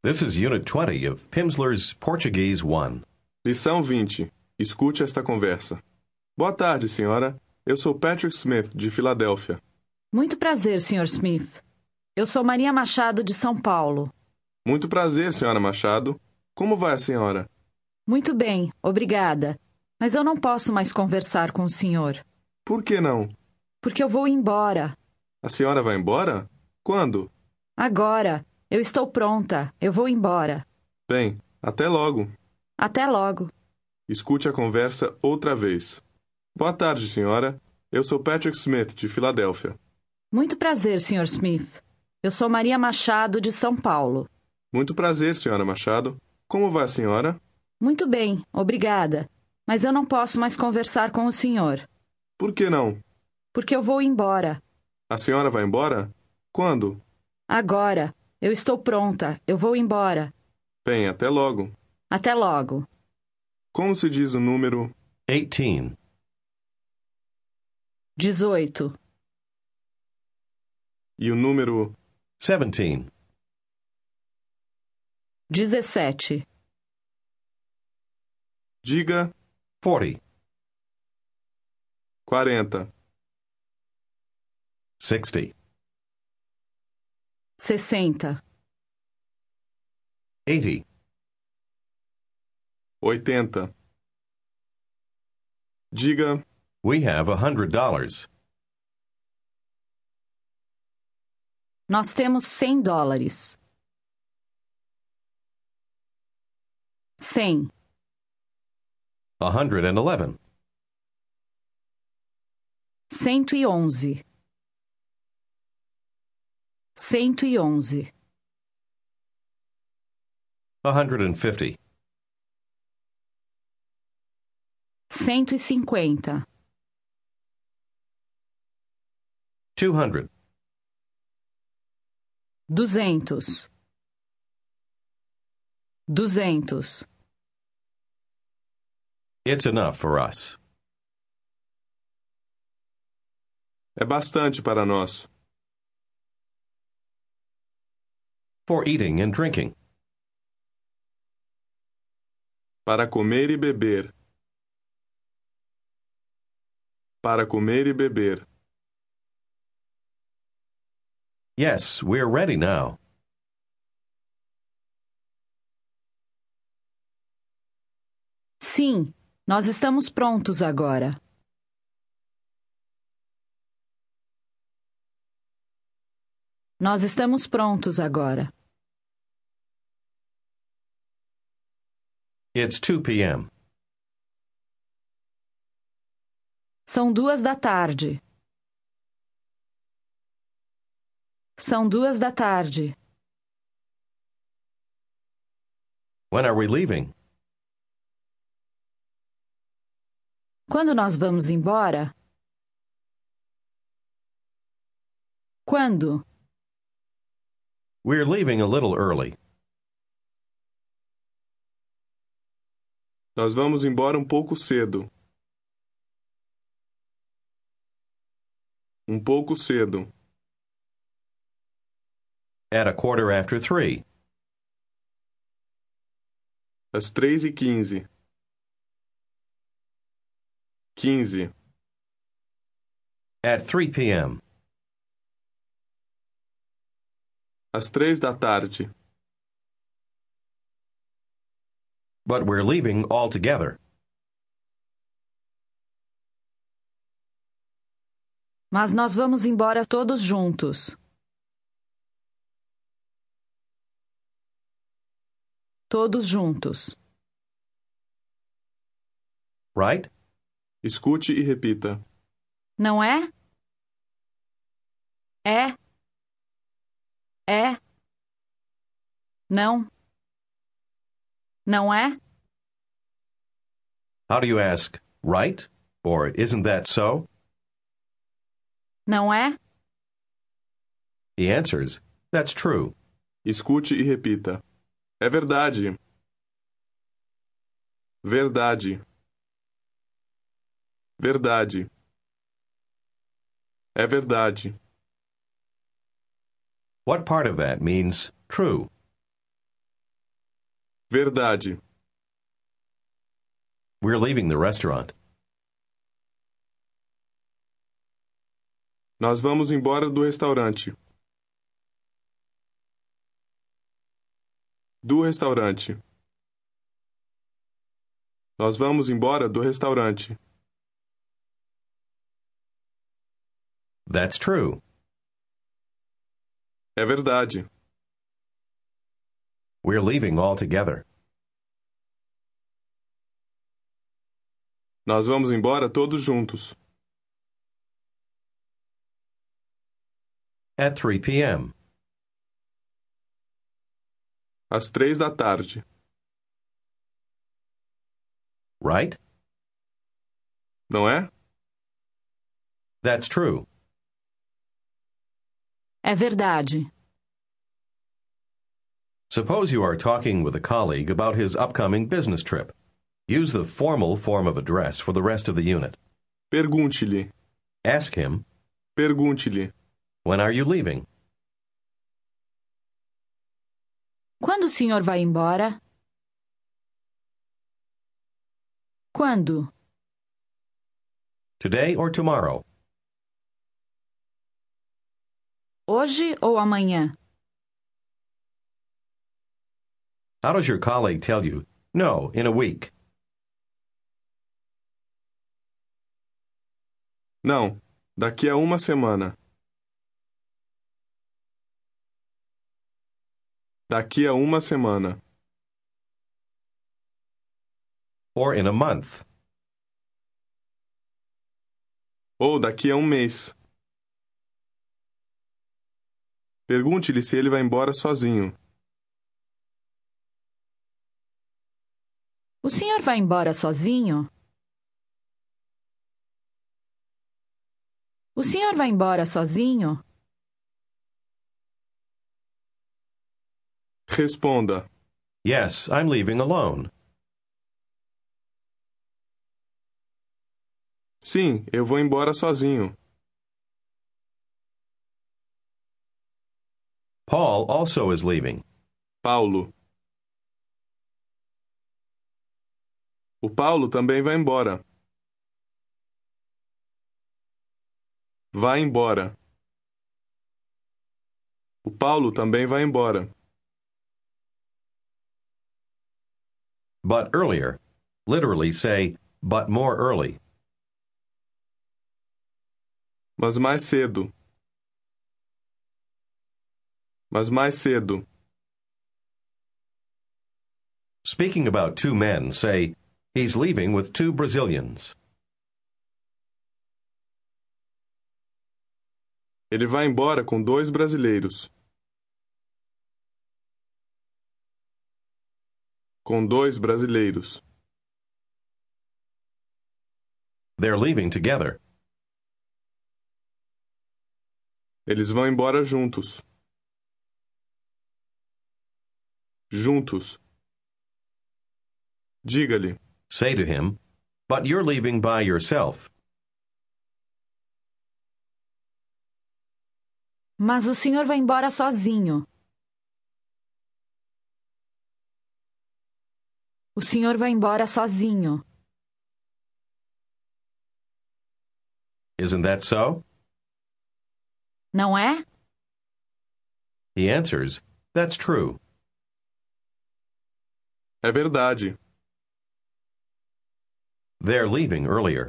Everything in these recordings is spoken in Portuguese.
This is Unit 20 of Pimsleur's Portuguese 1. Lição 20. Escute esta conversa. Boa tarde, senhora. Eu sou Patrick Smith, de Filadélfia. Muito prazer, Sr. Smith. Eu sou Maria Machado, de São Paulo. Muito prazer, senhora Machado. Como vai a senhora? Muito bem, obrigada. Mas eu não posso mais conversar com o senhor. Por que não? Porque eu vou embora. A senhora vai embora? Quando? Agora. Eu estou pronta. Eu vou embora. Bem, até logo. Até logo. Escute a conversa outra vez. Boa tarde, senhora. Eu sou Patrick Smith, de Filadélfia. Muito prazer, Sr. Smith. Eu sou Maria Machado, de São Paulo. Muito prazer, senhora Machado. Como vai a senhora? Muito bem, obrigada. Mas eu não posso mais conversar com o senhor. Por que não? Porque eu vou embora. A senhora vai embora? Quando? Agora. Eu estou pronta. Eu vou embora. Bem, até logo. Até logo. Como se diz o número 18. 18. e o número 17. 17. Diga 40. 40, 60. 60. 80. 80. Diga We have $100. Nós temos $100. 100. 111. 111. 111. 150. 150. 200. 200. 200. It's enough for us. é bastante para nós. For eating and drinking. Para comer e beber. Para comer e beber. Yes, we're ready now. Sim, nós estamos prontos agora. Nós estamos prontos agora. It's 2 p.m. São 2 da tarde. São 2 da tarde. When are we leaving? Quando nós vamos embora? Quando? We're leaving a little early. Nós vamos embora um pouco cedo. Um pouco cedo. At 3:15. Às 3:15. 15. At 3 p.m. Às 3 da tarde. But we're leaving altogether. Mas nós vamos embora todos juntos. Todos juntos. Right? Escute e repita. Não é? É. É. Não. Não é? How do you ask, right? Or isn't that so? Não é? He answers, that's true. Escute e repita. É verdade. Verdade. Verdade. É verdade. What part of that means true? Verdade. We're leaving the restaurant. Nós vamos embora do restaurante. Do restaurante. Nós vamos embora do restaurante. That's true. É verdade. We're leaving altogether. Nós vamos embora todos juntos. At 3 p.m. Às 3 da tarde. Right? Não é? That's true. É verdade. Suppose you are talking with a colleague about his upcoming business trip. Use the formal form of address for the rest of the unit. Pergunte-lhe. Ask him, Pergunte-lhe. when are you leaving? Quando o senhor vai embora? Quando? Today or tomorrow? Hoje ou amanhã? How does your colleague tell you, no, in a week? Não, daqui a uma semana. Daqui a uma semana. Or in a month? Ou daqui a um mês. Pergunte-lhe se ele vai embora sozinho. O senhor vai embora sozinho? O senhor vai embora sozinho? Responda. Yes, I'm leaving alone. Sim, eu vou embora sozinho. Paul also is leaving. Paulo. O Paulo também vai embora. Vai embora. O Paulo também vai embora. But earlier. Literally say, but more early. Mas mais cedo. Mas mais cedo. Speaking about two men, say, he's leaving with two Brazilians. Ele vai embora com 2 brasileiros. Com 2 brasileiros. They're leaving together. Eles vão embora juntos. Juntos. Diga-lhe. Say to him, but you're leaving by yourself. Mas o senhor vai embora sozinho. O senhor vai embora sozinho. Isn't that so? Não é? He answers, that's true. É verdade. They're leaving earlier.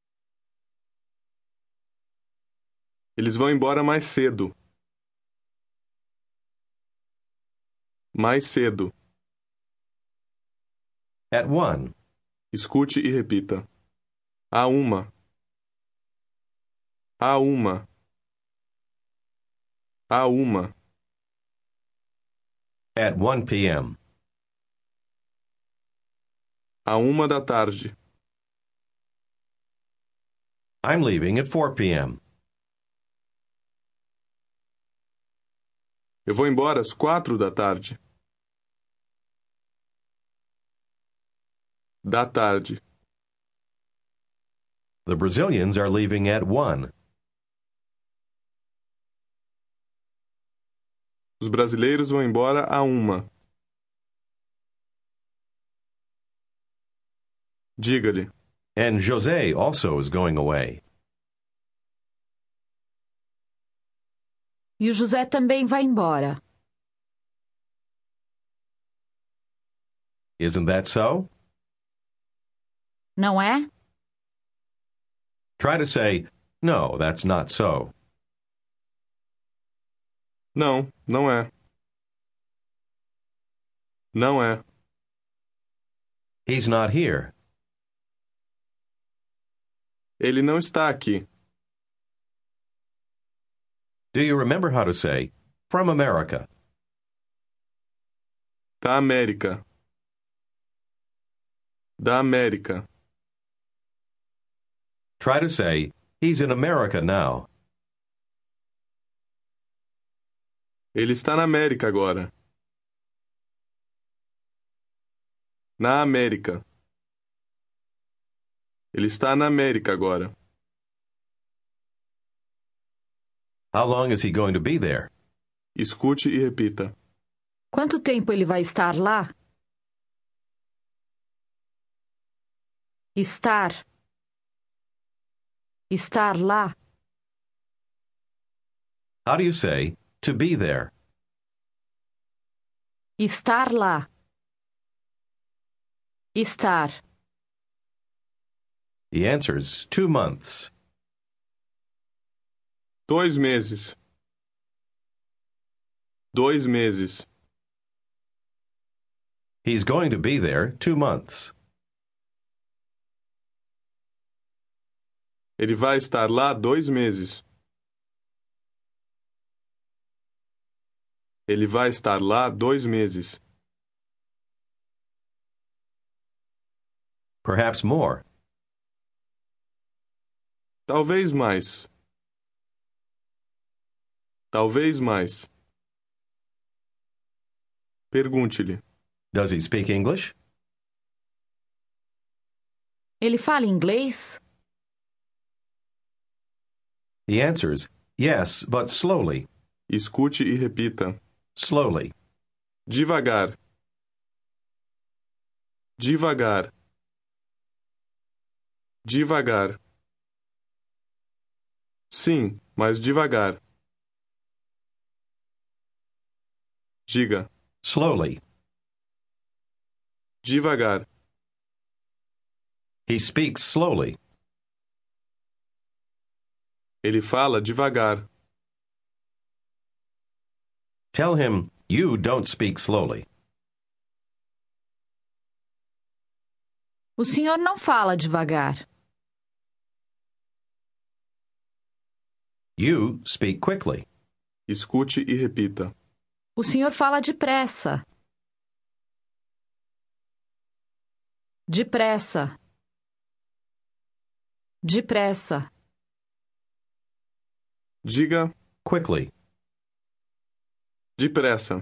Eles vão embora mais cedo. Mais cedo. At 1. Escute e repita. A uma. A uma. A uma. At 1 p.m. A 1 da tarde. I'm leaving at 4 p.m. Eu vou embora às 4 da tarde. Da tarde. The Brazilians are leaving at 1. Os brasileiros vão embora à 1. Diga-lhe. And José also is going away. E o José também vai embora. Isn't that so? Não é? Try to say, no, that's not so. Não, não é. Não é. He's not here. Ele não está aqui. Do you remember how to say, from America? Da América. Da América. Try to say, he's in America now. Ele está na América agora. Na América. Ele está na América agora. How long is he going to be there? Escute e repita. Quanto tempo ele vai estar lá? Estar. Estar lá. How do you say, to be there? Estar lá. Estar. He answers, 2 months. 2 meses. 2 meses. He's going to be there 2 months. Ele vai estar lá 2 meses. Ele vai estar lá 2 meses. Perhaps more. Talvez mais. Talvez mais. Pergunte-lhe. Does he speak English? Ele fala inglês? He answers, yes, but slowly. Escute e repita. Slowly. Devagar. Devagar. Devagar. Sim, mas devagar. Diga. Slowly. Devagar. He speaks slowly. Ele fala devagar. Tell him, you don't speak slowly. O senhor não fala devagar. You speak quickly. Escute e repita. O senhor fala depressa. Depressa. Depressa. Diga Quickly. depressa.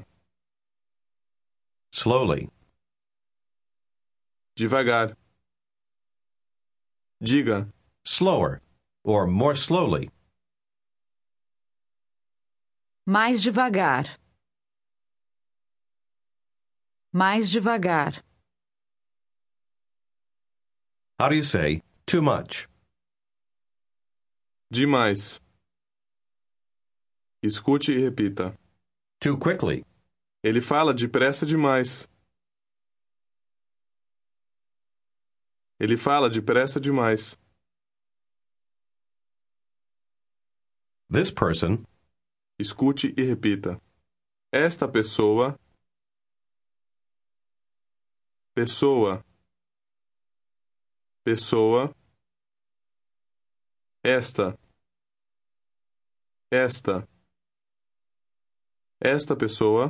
Slowly. Devagar. Diga Slower. Or more slowly. Mais devagar. Mais devagar. How do you say, too much? demais. Escute e repita. Too quickly. Ele fala depressa demais. Ele fala depressa demais. This person. Escute e repita. Esta pessoa. Pessoa. Pessoa. Esta. Esta. Esta pessoa.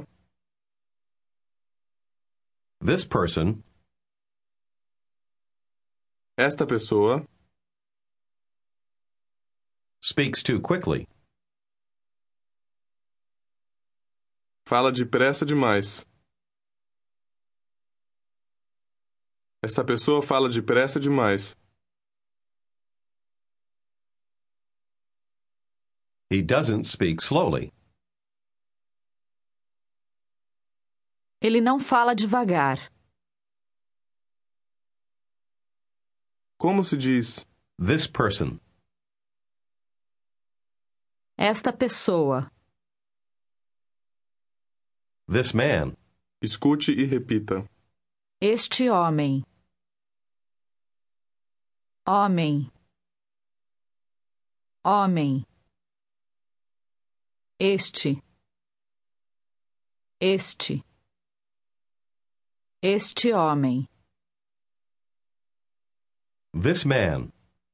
This person. Esta pessoa. Speaks too quickly. Fala depressa demais. Esta pessoa fala depressa demais. He doesn't speak slowly. Ele não fala devagar. Como se diz this person? Esta pessoa. This man. escute e repita. Este homem. Homem. Homem. Este. Este. Este homem. This man.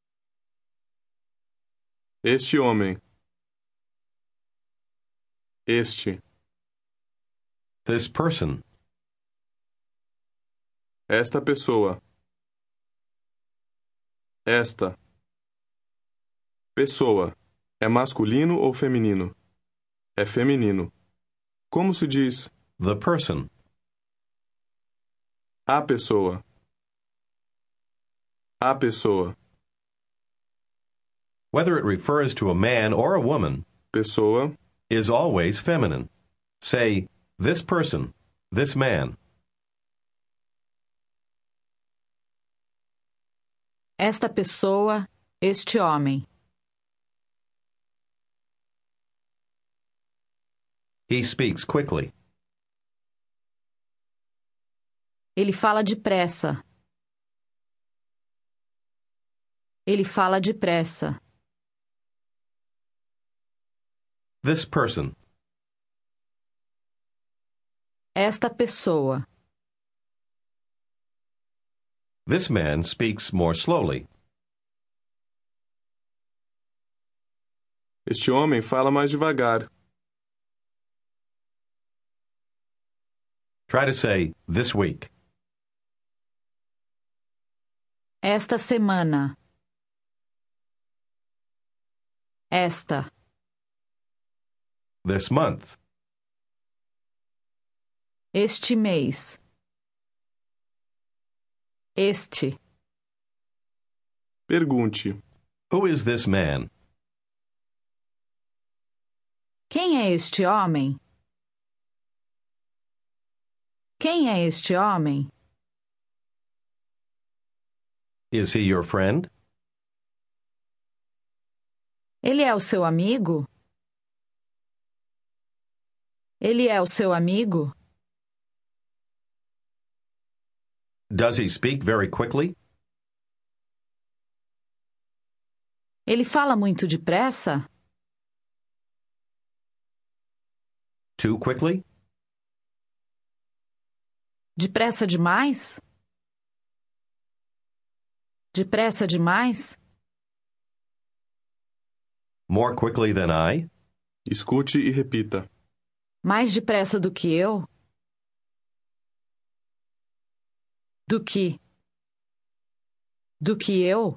Este homem. Este. This person. Esta pessoa. Esta. Pessoa. É masculino ou feminino? É feminino. Como se diz The person. a pessoa? A pessoa. Whether it refers to a man or a woman, Pessoa. is always feminine. Say, this person, this man. Esta pessoa, este homem. He speaks quickly. Ele fala depressa. Ele fala depressa. This person. Esta pessoa. This man speaks more slowly. Este homem fala mais devagar. Try to say, this week. Esta semana. Esta. This month. Este mês. Este. Pergunte. Who is this man? Quem é este homem? Quem é este homem? Is he your friend? Ele é o seu amigo? Ele é o seu amigo? Does he speak very quickly? Ele fala muito depressa? Too quickly? Depressa demais? Depressa demais? More quickly than I? Escute e repita. Mais depressa do que eu? Do que? Do que eu?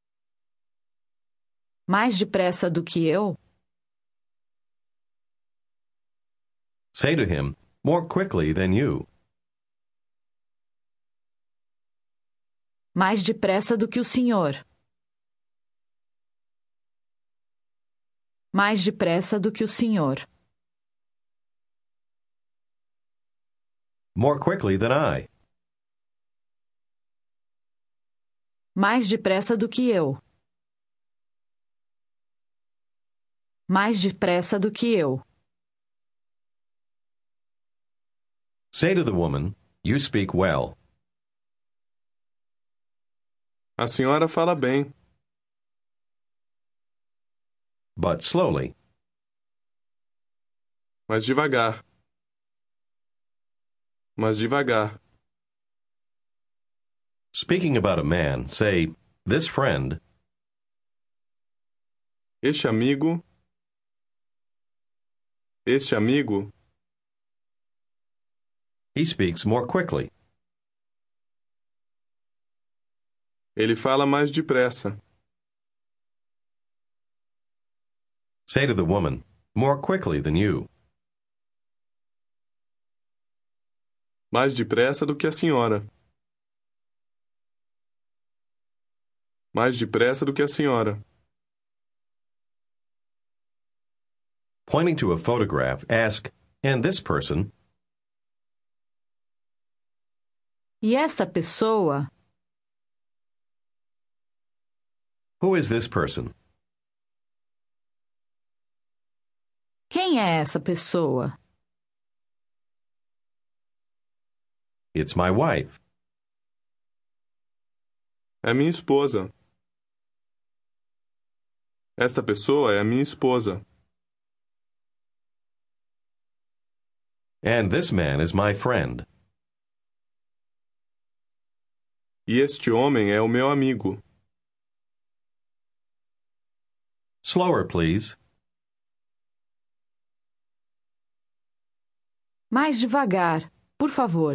Mais depressa do que eu? Say to him, more quickly than you. Mais depressa do que o senhor. Mais depressa do que o senhor. More quickly than I. Mais depressa do que eu. Mais depressa do que eu. Say to the woman, you speak well. A senhora fala bem. But slowly. Mas devagar. Mas devagar. Speaking about a man, say, this friend. Este amigo. Este amigo. He speaks more quickly. Ele fala mais depressa. Say to the woman, more quickly than you. Mais depressa do que a senhora. Mais depressa do que a senhora. Pointing to a photograph, ask, and this person? E esta pessoa? Who is this person? Quem é essa pessoa? It's my wife. É minha esposa. Esta pessoa é a minha esposa. And this man is my friend. E este homem é o meu amigo. Slower, please. Mais devagar, por favor.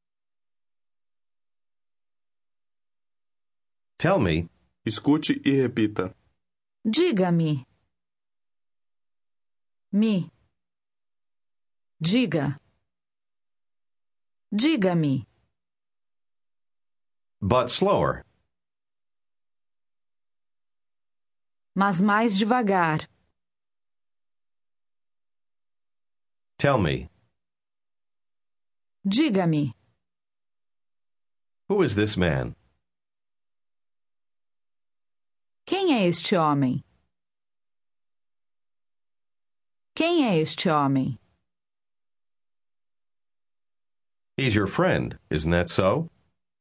Tell me, Escute e repita. Diga-me. Me. Diga. Diga-me. but slower. Mas mais devagar. Tell me, Diga-me. who is this man? Quem é este homem? Quem é este homem? He's your friend, isn't that so?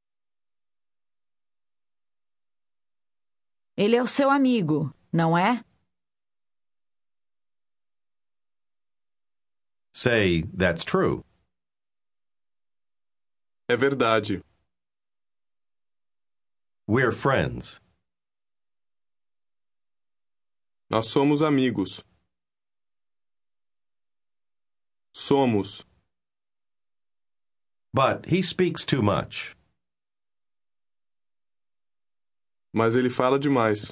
Ele é o seu amigo, não é? Say, that's true. É verdade. We're friends. Nós somos amigos. Somos. But he speaks too much. Mas ele fala demais.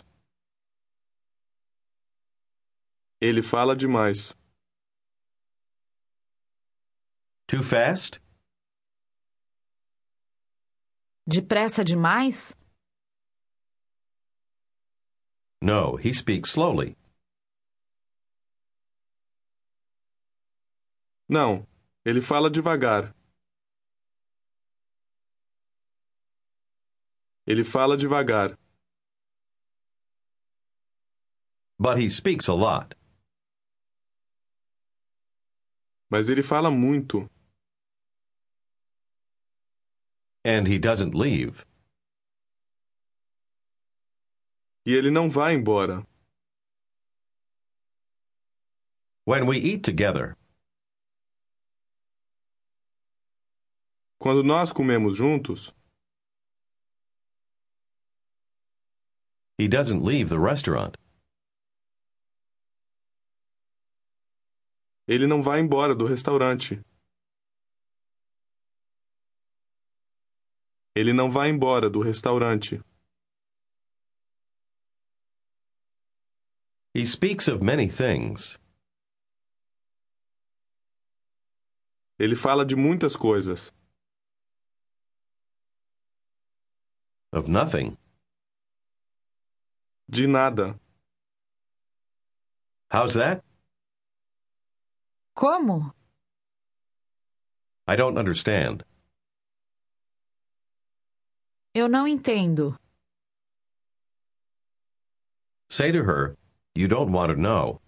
Ele fala demais. Too fast? Depressa demais? No, he speaks slowly. Não, ele fala devagar. Ele fala devagar. But he speaks a lot. Mas ele fala muito. And he doesn't leave. E ele não vai embora. When we eat together, Quando nós comemos juntos, he doesn't leave the restaurant. ele não vai embora do restaurante. Ele não vai embora do restaurante. He speaks of many things. Ele fala de muitas coisas. Of nothing. De nada. How's that? Como? I don't understand. Eu não entendo. Say to her, you don't want to know.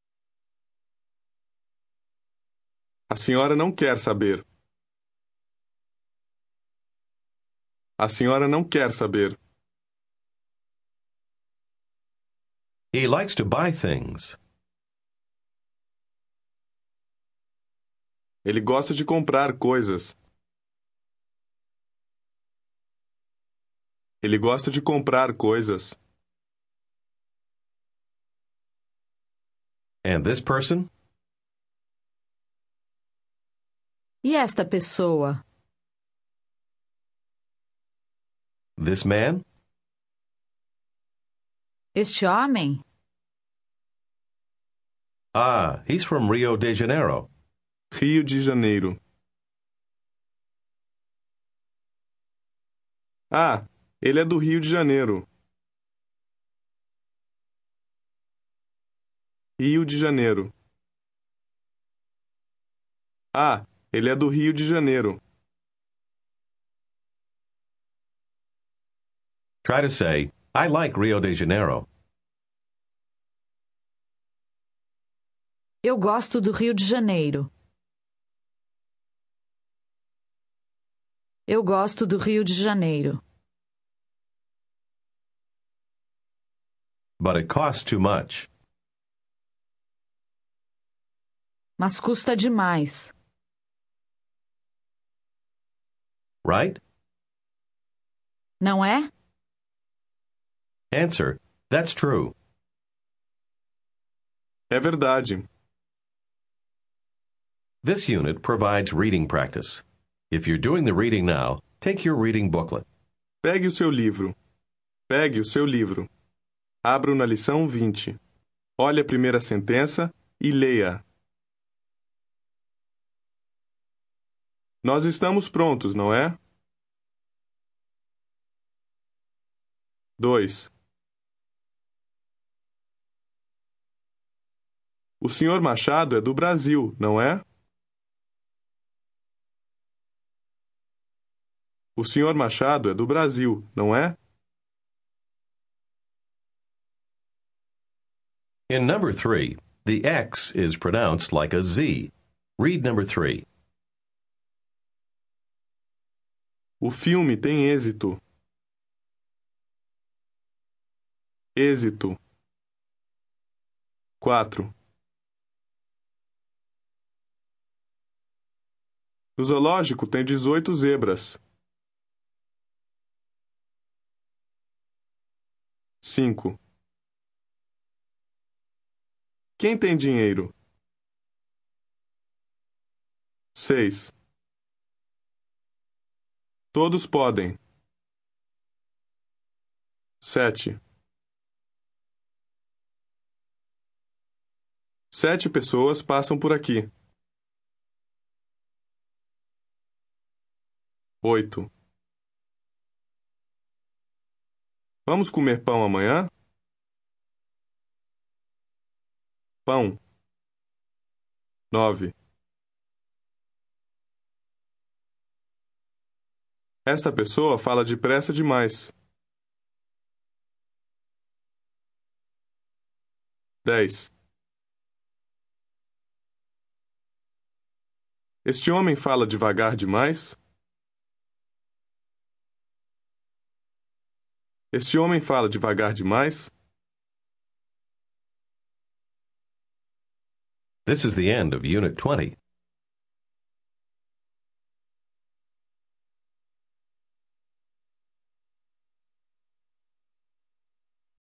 A senhora não quer saber. A senhora não quer saber. He likes to buy things. Ele gosta de comprar coisas. Ele gosta de comprar coisas. And this person? E esta pessoa? This man? Este homem? Ah, he's from Rio de Janeiro. Rio de Janeiro. Ah, ele é do Rio de Janeiro. Rio de Janeiro. Ah, ele é do Rio de Janeiro. Try to say, I like Rio de Janeiro. Eu gosto do Rio de Janeiro. Eu gosto do Rio de Janeiro. But it costs too much. Mas custa demais. Right? Não é? Answer, that's true. É verdade. This unit provides reading practice. If you're doing the reading now, take your reading booklet. Pegue o seu livro. Pegue o seu livro. Abra na lição 20. Olhe a primeira sentença e leia. Nós estamos prontos, não é? 2. O Sr. Machado é do Brasil, não é? O Sr. Machado é do Brasil, não é? In number 3, the X is pronounced like a Z. Read number 3. O filme tem êxito. Êxito. 4. O zoológico tem 18 zebras. 5. Quem tem dinheiro? 6. Todos podem. 7. 7 pessoas passam por aqui. 8. Vamos comer pão amanhã? Pão. 9. Esta pessoa fala depressa demais. 10. Este homem fala devagar demais? Este homem fala devagar demais? This is the end of Unit 20.